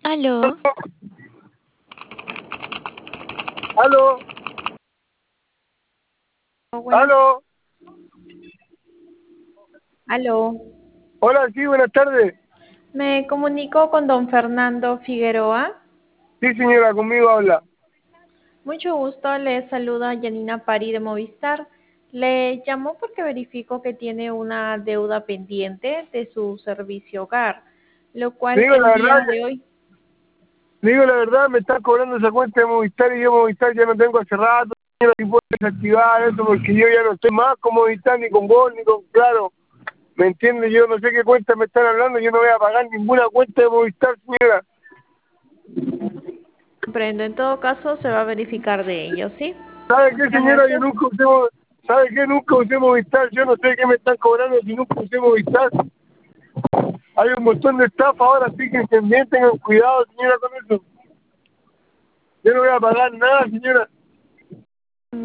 Aló, Aló, buenas, aló, aló. hola, sí, buenas tardes. Me comunico con don Fernando Figueroa. Sí, señora, conmigo habla. Mucho gusto, le saluda Yanina Pari de Movistar. Le llamo porque verifico que tiene una deuda pendiente de su servicio hogar, lo Le cual digo la el verdad, día de hoy, me está cobrando esa cuenta de Movistar y yo Movistar ya no tengo hace rato, señora, si puedo desactivar eso porque yo ya no estoy más con Movistar ni con vos ni con Claro. ¿Me entiende? Yo no sé qué cuenta me están hablando, yo no voy a pagar ninguna cuenta de Movistar, señora. comprendo, en todo caso se va a verificar de ello, ¿sí? ¿Sabe qué, Muchas señora? Yo gracias. nunca usé, ¿sabe qué? Nunca usé Movistar, yo no sé qué me están cobrando si nunca usé Movistar. Hay un montón de estafa ahora, así que también tengan cuidado, señora, con eso. Yo no voy a pagar nada, señora.